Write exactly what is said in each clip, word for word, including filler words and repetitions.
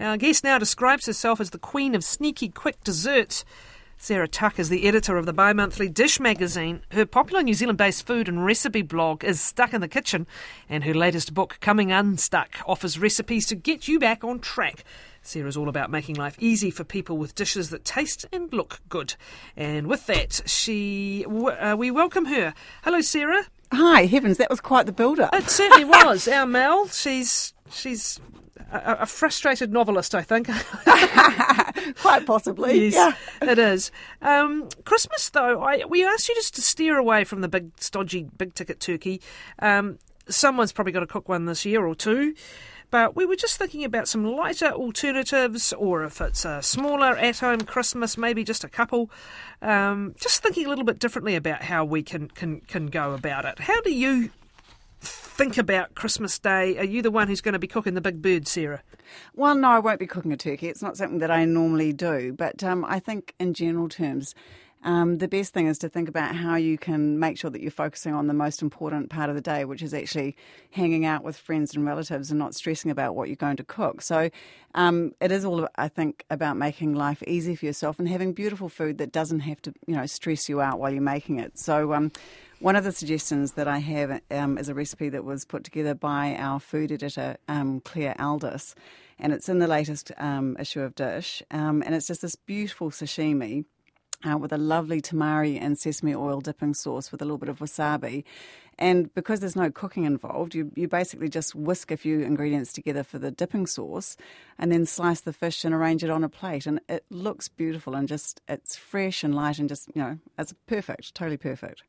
Our guest now describes herself as the queen of sneaky quick desserts. Sarah Tuck is the editor of the bi-monthly Dish magazine. Her popular New Zealand-based food and recipe blog is Stuck in the Kitchen, and her latest book, Coming Unstuck, offers recipes to get you back on track. Sarah's all about making life easy for people with dishes that taste and look good. And with that, she uh, we welcome her. Hello, Sarah. Hi, heavens, that was quite the build-up. It certainly was. Our Mel, she's she's a, a frustrated novelist, I think. Quite possibly, yes, yeah. It is. Um, Christmas, though, I, we asked you just to steer away from the big, stodgy, big-ticket turkey. Um, someone's probably got to cook one this year or two. But we were just thinking about some lighter alternatives, or if it's a smaller at-home Christmas, maybe just a couple. Um, just thinking a little bit differently about how we can, can, can go about it. How do you think about Christmas Day? Are you the one who's going to be cooking the big bird, Sarah? Well, no, I won't be cooking a turkey. It's not something that I normally do. But um, I think in general terms, Um, the best thing is to think about how you can make sure that you're focusing on the most important part of the day, which is actually hanging out with friends and relatives and not stressing about what you're going to cook. So um, it is all, I think, about making life easy for yourself and having beautiful food that doesn't have to, you know, stress you out while you're making it. So um, one of the suggestions that I have um, is a recipe that was put together by our food editor, um, Claire Aldis, and it's in the latest um, issue of Dish, um, and it's just this beautiful sashimi Uh, with a lovely tamari and sesame oil dipping sauce with a little bit of wasabi. And because there's no cooking involved, you, you basically just whisk a few ingredients together for the dipping sauce and then slice the fish and arrange it on a plate. And it looks beautiful and just, it's fresh and light and just, you know, it's perfect, totally perfect.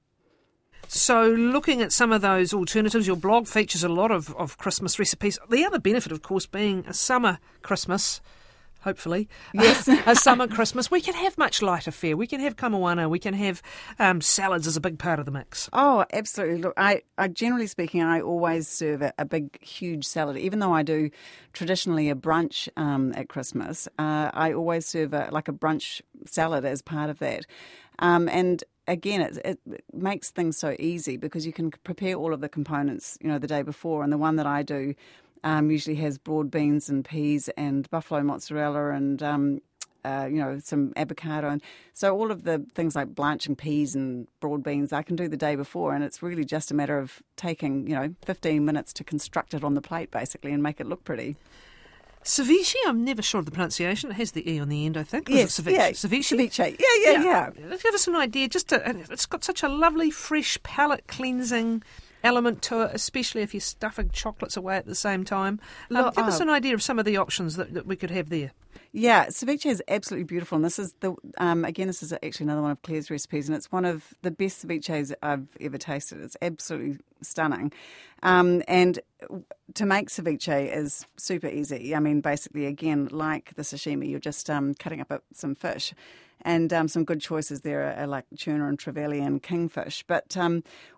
So looking at some of those alternatives, your blog features a lot of, of Christmas recipes. The other benefit, of course, being a summer Christmas, hopefully, yes, a summer Christmas, we can have much lighter fare. We can have kamoana, we can have um, salads as a big part of the mix. Oh, absolutely. Look, I, I generally speaking, I always serve a, a big, huge salad. Even though I do traditionally a brunch um, at Christmas, uh, I always serve a, like a brunch salad as part of that. Um, and Again, it, it makes things so easy because you can prepare all of the components, you know, the day before. And the one that I do Um, usually has broad beans and peas and buffalo mozzarella and, um, uh, you know, some avocado. And so all of the things like blanching peas and broad beans, I can do the day before. And it's really just a matter of taking, you know, fifteen minutes to construct it on the plate, basically, and make it look pretty. Ceviche, I'm never sure of the pronunciation. It has the E on the end, I think. Yes, ceviche? yeah. Ceviche? Ceviche. Yeah, yeah, yeah. yeah. Give us an idea. Just to, it's got such a lovely, fresh, palate-cleansing element to it, especially if you're stuffing chocolates away at the same time. Um, Look, give oh. us an idea of some of the options that, that we could have there. Yeah, ceviche is absolutely beautiful, and this is the um, again, this is actually another one of Claire's recipes, and it's one of the best ceviches I've ever tasted. It's absolutely stunning, um, and to make ceviche is super easy. I mean, basically, again, like the sashimi, you're just um, cutting up some fish, and um, some good choices there are, are like tuna and trevally and kingfish, but um,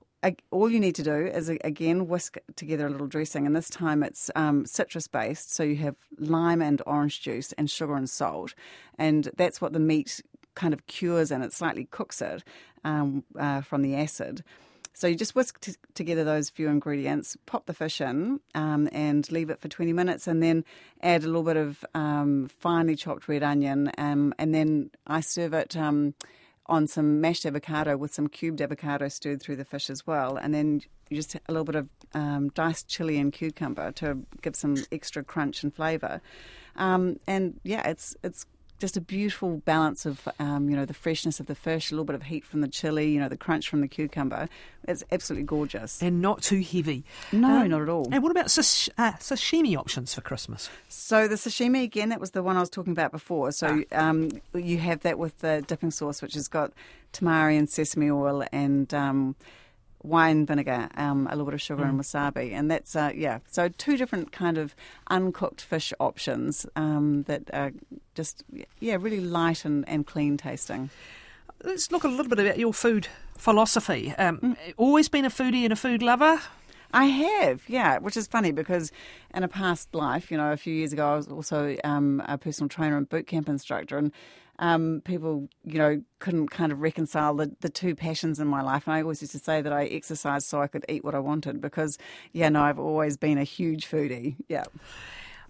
all you need to do is, again, whisk together a little dressing, and this time it's um, citrus-based, so you have lime and orange juice and sugar and salt, and that's what the meat kind of cures and it slightly cooks it um, uh, from the acid. So you just whisk t- together those few ingredients, pop the fish in um, and leave it for twenty minutes, and then add a little bit of um, finely chopped red onion, um, and then I serve it Um, on some mashed avocado with some cubed avocado stirred through the fish as well. And then you just a little bit of um, diced chili and cucumber to give some extra crunch and flavour. Um, and yeah, it's it's just a beautiful balance of, um, you know, the freshness of the fish, a little bit of heat from the chili, you know, the crunch from the cucumber. It's absolutely gorgeous. And not too heavy. No, um, not at all. And what about sash- uh, sashimi options for Christmas? So the sashimi, again, that was the one I was talking about before. So ah. um, you have that with the dipping sauce, which has got tamari and sesame oil and um, wine vinegar, um, a little bit of sugar mm. and wasabi. And that's, uh, yeah, so two different kind of uncooked fish options um, that are just, yeah, really light and, and clean tasting. Let's look a little bit about your food philosophy. Um, mm. Always been a foodie and a food lover? I have, yeah, which is funny because in a past life, you know, a few years ago, I was also um, a personal trainer and boot camp instructor, and um, people, you know, couldn't kind of reconcile the, the two passions in my life. And I always used to say that I exercised so I could eat what I wanted because, yeah, no, I've always been a huge foodie, yeah.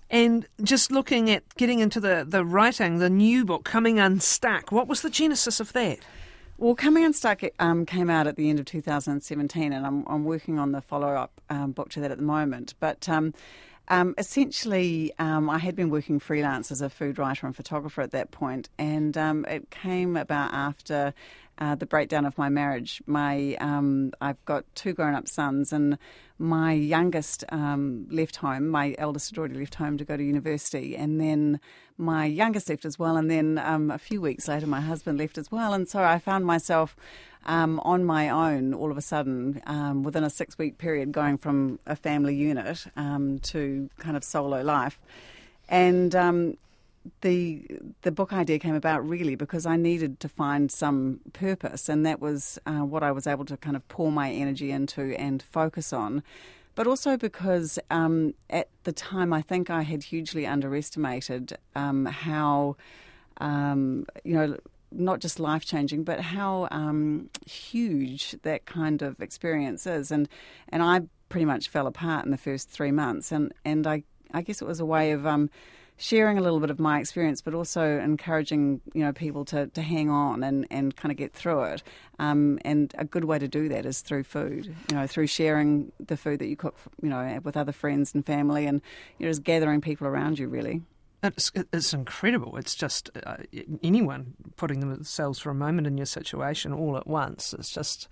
And just looking at getting into the, the writing, the new book, Coming Unstuck, what was the genesis of that? Well, Coming Unstuck um, came out at the end of two thousand seventeen, and I'm, I'm working on the follow-up um, book to that at the moment. But um, um, essentially, um, I had been working freelance as a food writer and photographer at that point, and um, it came about after uh, the breakdown of my marriage. My um, I've got two grown-up sons, and my youngest um, left home. My eldest had already left home to go to university, and then my youngest left as well. And then um, a few weeks later, my husband left as well. And so I found myself um, on my own all of a sudden um, within a six-week period, going from a family unit um, to kind of solo life. And um, the the book idea came about really because I needed to find some purpose, and that was uh, what I was able to kind of pour my energy into and focus on. But also because um, at the time I think I had hugely underestimated um, how, um, you know, not just life-changing, but how um, huge that kind of experience is. And and I pretty much fell apart in the first three months. And, and I, I guess it was a way of Um, sharing a little bit of my experience, but also encouraging, you know, people to, to hang on and, and kind of get through it. Um, and a good way to do that is through food, you know, through sharing the food that you cook, you know, with other friends and family, and, you know, just gathering people around you, really. It's, it's incredible. It's just uh, anyone putting themselves for a moment in your situation all at once. It's just...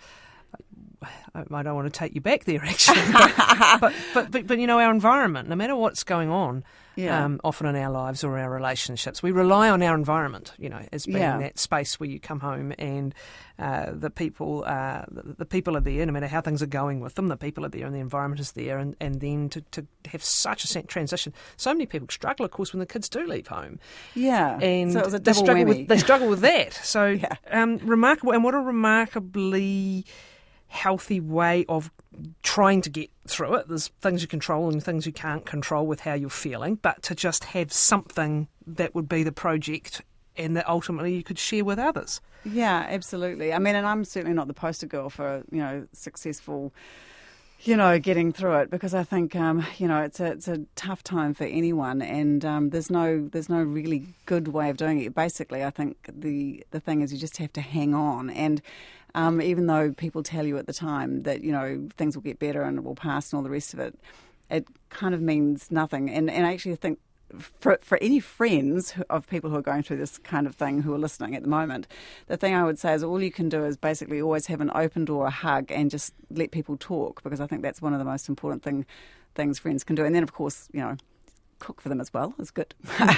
I don't want to take you back there, actually, but, but, but, but, but, you know, our environment, no matter what's going on, yeah. um, often in our lives or our relationships, we rely on our environment, you know, as being yeah. that space where you come home and uh, the people uh, the, the people are there, no matter how things are going with them, the people are there and the environment is there, and, and then to, to have such a transition. So many people struggle, of course, when the kids do leave home. Yeah, and so it was a they double struggle whammy. with, they struggle with that. So yeah. um, remarkable, and what a remarkably healthy way of trying to get through it. There's things you control and things you can't control with how you're feeling, but to just have something that would be the project and that ultimately you could share with others. Yeah, absolutely. I mean, and I'm certainly not the poster girl for, you know, successful, you know, getting through it, because I think, um, you know, it's a it's a tough time for anyone, and um, there's no there's no really good way of doing it. Basically, I think the the thing is you just have to hang on, and um, even though people tell you at the time that, you know, things will get better and it will pass and all the rest of it, it kind of means nothing. And and I actually think for for any friends of people who are going through this kind of thing who are listening at the moment, the thing I would say is all you can do is basically always have an open door, a hug, and just let people talk, because I think that's one of the most important thing things friends can do. And then, of course, you know, cook for them as well is good.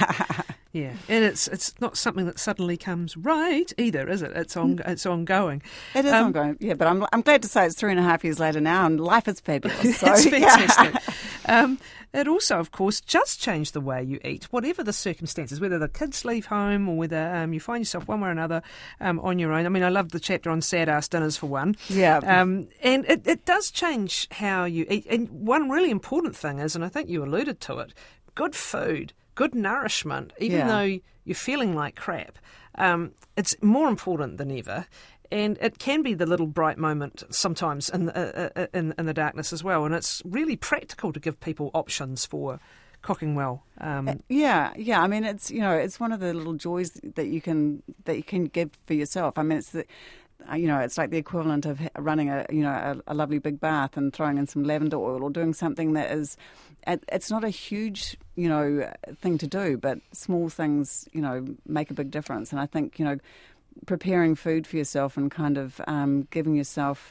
Yeah, and it's it's not something that suddenly comes right either, is it? It's on it's ongoing. It is um, ongoing, yeah. But I'm I'm glad to say it's three and a half years later now, and life is fabulous. So, it's fantastic. Yeah. Um, it also, of course, just changed the way you eat, whatever the circumstances, whether the kids leave home or whether um, you find yourself one way or another um, on your own. I mean, I loved the chapter on sad ass dinners for one. Yeah. Um, and it, it does change how you eat. And one really important thing is, and I think you alluded to it, good food. Good nourishment, even yeah. though you're feeling like crap, um, it's more important than ever. And it can be the little bright moment sometimes in the, uh, in, in the darkness as well. And it's really practical to give people options for cooking well. Um, yeah, yeah. I mean, it's, you know, it's one of the little joys that you can that you can give for yourself. I mean, it's the, you know, it's like the equivalent of running a, you know, a, a lovely big bath and throwing in some lavender oil, or doing something that is, it's not a huge, you know, thing to do, but small things, you know, make a big difference. And I think, you know, preparing food for yourself and kind of um, giving yourself,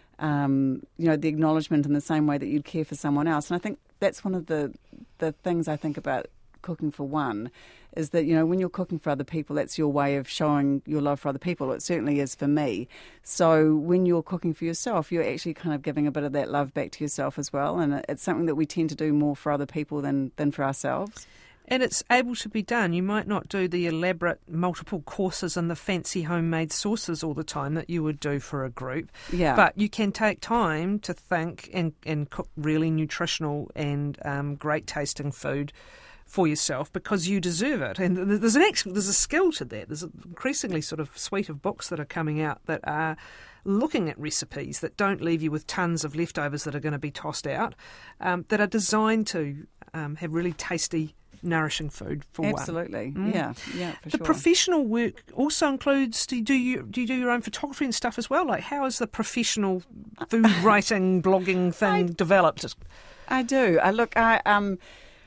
um, you know, the acknowledgement in the same way that you'd care for someone else. And I think that's one of the the things I think about cooking for one, is that, you know, when you're cooking for other people, that's your way of showing your love for other people. It certainly is for me. So when you're cooking for yourself, you're actually kind of giving a bit of that love back to yourself as well. And it's something that we tend to do more for other people than, than for ourselves. And it's able to be done. You might not do the elaborate multiple courses and the fancy homemade sauces all the time that you would do for a group. Yeah. But you can take time to think and, and cook really nutritional and um, great tasting food for yourself, because you deserve it. And there's an actual, there's a skill to that. There's an increasingly sort of suite of books that are coming out that are looking at recipes that don't leave you with tons of leftovers that are going to be tossed out, um, that are designed to um, have really tasty, nourishing food for Absolutely. one. Mm. Yeah, yeah, for the sure. professional work also includes, do you do, you, do you do your own photography and stuff as well? Like, how is the professional food writing, blogging thing I, developed? I do. I look, I um,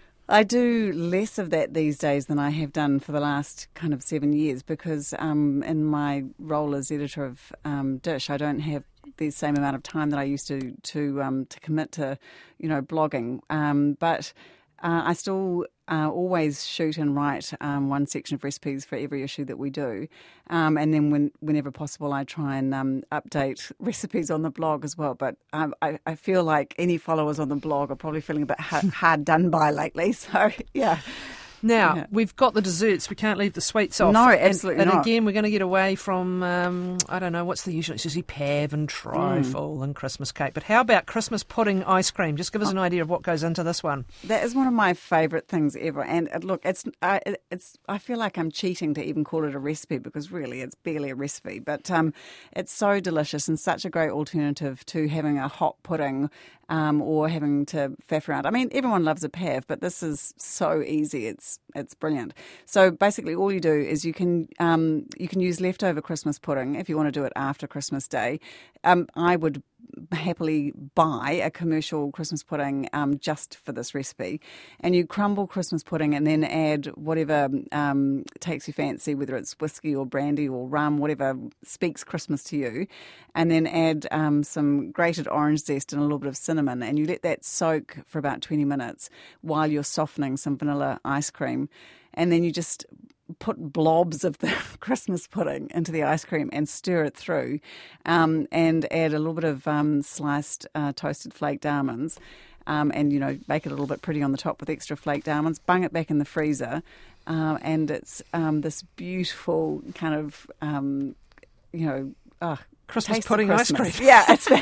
I do less of that these days than I have done for the last kind of seven years because um, in my role as editor of um, Dish, I don't have the same amount of time that I used to to um, to commit to, you know, blogging. Um, but uh, I still uh, always shoot and write um, one section of recipes for every issue that we do, um, and then when, whenever possible, I try and um, update recipes on the blog as well. But um, I, I feel like any followers on the blog are probably feeling a bit hard, hard done by lately. So yeah. Now, Yeah. we've got the desserts. We can't leave the sweets off. No, And- absolutely and, not. again, we're going to get away from, um, I don't know, what's the usual? It's usually pav and trifle Mm. and Christmas cake. But how about Christmas pudding ice cream? Just give us an idea of what goes into this one. That is one of my favourite things ever. And uh, look, it's I, it's I feel like I'm cheating to even call it a recipe because really it's barely a recipe. But um, it's so delicious and such a great alternative to having a hot pudding um, or having to faff around. I mean, everyone loves a pav, but this is so easy. It's it's brilliant. So basically, all you do is you can um, you can use leftover Christmas pudding if you want to do it after Christmas Day. Um, I would happily buy a commercial Christmas pudding um, just for this recipe, and you crumble Christmas pudding and then add whatever um, takes your fancy, whether it's whiskey or brandy or rum, whatever speaks Christmas to you, and then add um, some grated orange zest and a little bit of cinnamon, and you let that soak for about twenty minutes while you're softening some vanilla ice cream, and then you just put blobs of the Christmas pudding into the ice cream and stir it through, um, and add a little bit of um, sliced uh, toasted flaked almonds, um, and, you know, bake it a little bit pretty on the top with extra flaked almonds, bung it back in the freezer, uh, and it's um, this beautiful kind of, um, you know, oh, Christmas taste of pudding ice Christmas. cream. Yeah, it's.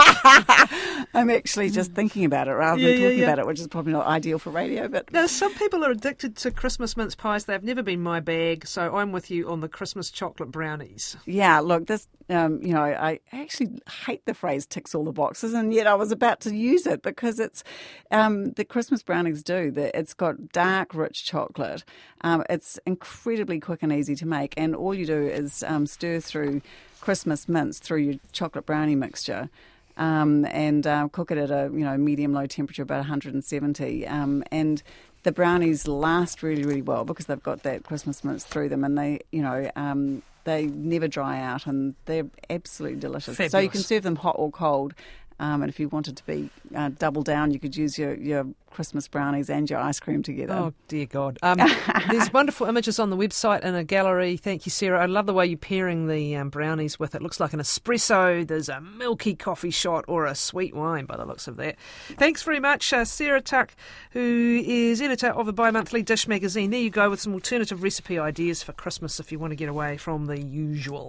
I'm actually just thinking about it rather Yeah, than yeah, talking yeah. about it, which is probably not ideal for radio. But Now, some people are addicted to Christmas mince pies. They've never been my bag, so I'm with you on the Christmas chocolate brownies. yeah, look, this. Um, you know, I actually hate the phrase "ticks all the boxes," and yet I was about to use it because it's um, the Christmas brownies do. That it's got dark, rich chocolate. Um, it's incredibly quick and easy to make, and all you do is um, stir through Christmas mince through your chocolate brownie mixture. Um, and uh, cook it at a you know medium low temperature, about one hundred seventy, um, and the brownies last really really well because they've got that Christmas mince through them, and they you know um, they never dry out, and they're absolutely delicious. So you can Fabulous. serve them hot or cold. Um, and if you wanted to be uh, double down, you could use your, your Christmas brownies and your ice cream together. Oh, dear God. Um, there's wonderful images on the website and a gallery. Thank you, Sarah. I love the way you're pairing the um, brownies with it. Looks like an espresso. There's a milky coffee shot or a sweet wine by the looks of that. Thanks very much, uh, Sarah Tuck, who is editor of the bi-monthly Dish magazine. There you go with some alternative recipe ideas for Christmas if you want to get away from the usual.